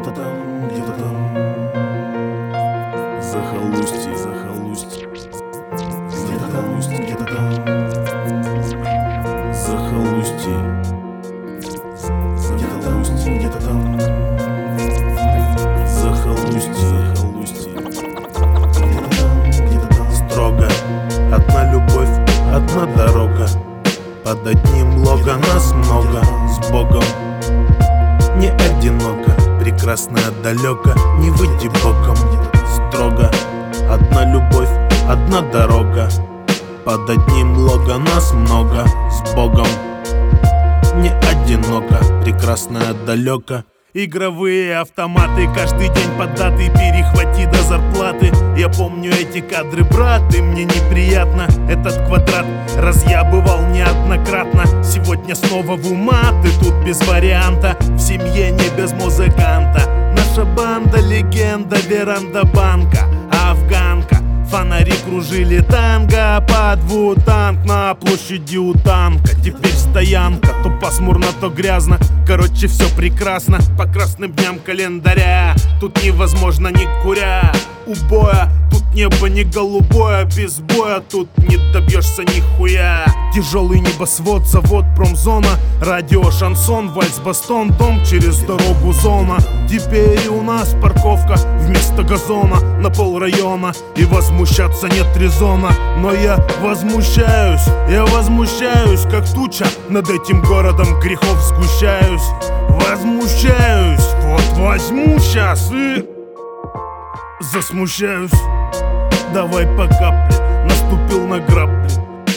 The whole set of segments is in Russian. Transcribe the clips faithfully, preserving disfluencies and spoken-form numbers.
Где-то там, где-то там, захолустье, захолустье. Где-то там, где-то там, захолустье. Где-то там, где-то там, захолустье, захолустье. Где-то там, где-то там. Строго, одна любовь, одна дорога. Под одним лого нас много, с Богом не одиноко, прекрасно далеко, не выйти боком. Строго, одна любовь, одна дорога. Под одним лого нас много, с Богом не одиноко, прекрасно далеко. Игровые автоматы, каждый день поддаты, перехвати до зарплаты. Я помню эти кадры, брат, и мне неприятно этот квадрат раз я бывал неоднократно. Сегодня снова в умат, и тут без варианта. В семье не без музыканта. Наша банда легенда, веранда банка, афганка. Фонари кружили танго, под вутанг на площади у танка. Теперь стоянка, то пасмурно, то грязно. Короче, все прекрасно, по красным дням календаря. Тут невозможно не куря убоя. Тут небо не голубое, без боя тут не добьешься нихуя. Тяжелый небосвод, завод, промзона. Радио, шансон, вальс, бастон, дом через дорогу зона. Теперь и у нас парковка вместо газона на полрайона. И возмущаться нет резона. Но я возмущаюсь, я возмущаюсь, как туча. Над этим городом грехов сгущаюсь. Возмущаюсь, вот возьму сейчас и засмущаюсь. Давай по капле, наступил на грабли.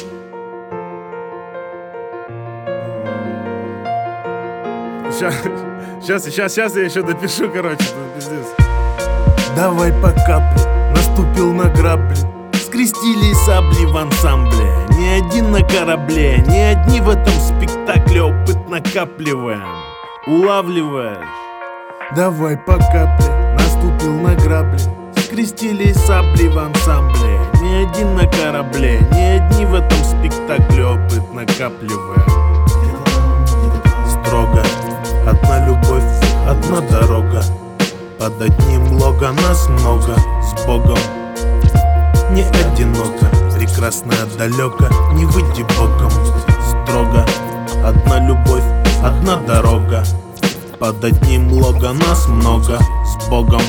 Сейчас, сейчас, сейчас, сейчас я еще допишу, короче, пиздец. Давай по капле, наступил на грабли. Скрестили сабли в ансамбле. Не один на корабле, не одни в этом спектакле. Опыт накапливаем, улавливаешь. Давай по капле, наступил на грабли. Скрестили сабли в ансамбле. Не один на корабле, не одни в этом спектакле. Опыт накапливаем. Строго, одна любовь, одна дорога. Под одним лого нас много, с Богом не одиноко, прекрасно далеко, не выйти боком. Строго, одна любовь, одна дорога. Под одним лого нас много, с Богом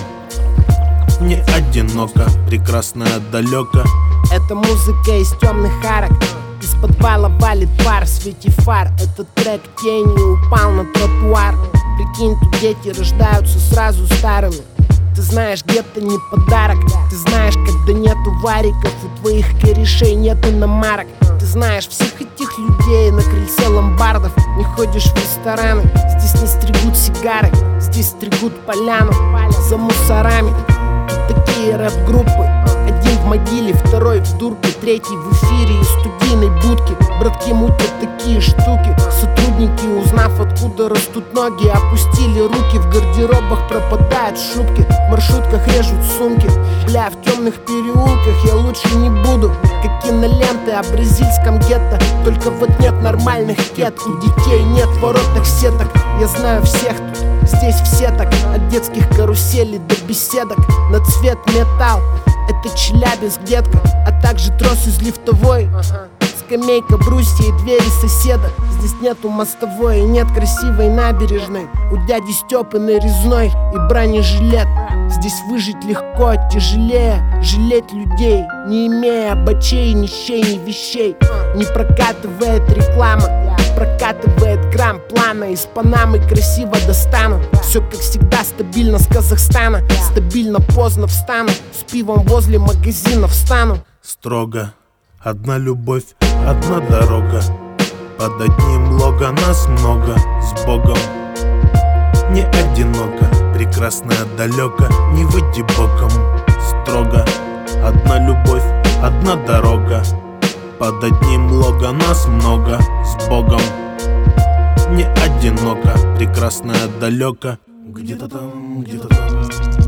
не одиноко, прекрасно далеко. Это музыка из темных арок. Из подвала валит пар в свете фар. Этот трек тенью упал на тротуар. Прикинь, тут дети рождаются сразу старыми. Ты знаешь, где-то не подарок. Ты знаешь, когда нету вариков, у твоих корешей нету намарок. Ты знаешь всех этих людей на крыльце ломбардов. Не ходишь в рестораны, здесь не стригут сигары. Здесь стригут поляну за мусорами. Тут такие рэп-группы. Один в могиле, второй в дурке, третий в эфире из студийной будки. Братки мутят такие штуки. Сотрудники, узнав, откуда растут ноги, опустили руки. В гардеробах пропадают шубки. В маршрутках режут сумки. Бля, в темных переулках я лучше не буду. Как киноленты о бразильском гетто. Только вот нет нормальных кет. У детей нет воротных сеток. Я знаю всех тут, здесь все так. От детских каруселей до беседок. На цвет металл, это Челябинск, детка. А также трос из лифтовой. Скамейка, брусья и двери соседа. Здесь нету мостовой и нет красивой набережной. У дяди Степы нарезной и бронежилет. Здесь выжить легко, тяжелее жалеть людей, не имея бочей, ни щей, ни вещей. Не прокатывает реклама, прокатывает грамм плана. Из Панамы красиво достану. Все как всегда стабильно с Казахстана. Стабильно поздно встану, с пивом возле магазина встану. Строго, одна любовь, одна дорога. Под одним лого нас много, с Богом не одиноко, прекрасно далеко, не выйти боком. Строго, одна любовь, одна дорога. Под одним лого нас много, с Богом не одиноко, прекрасно далеко. Где-то там, где-то там.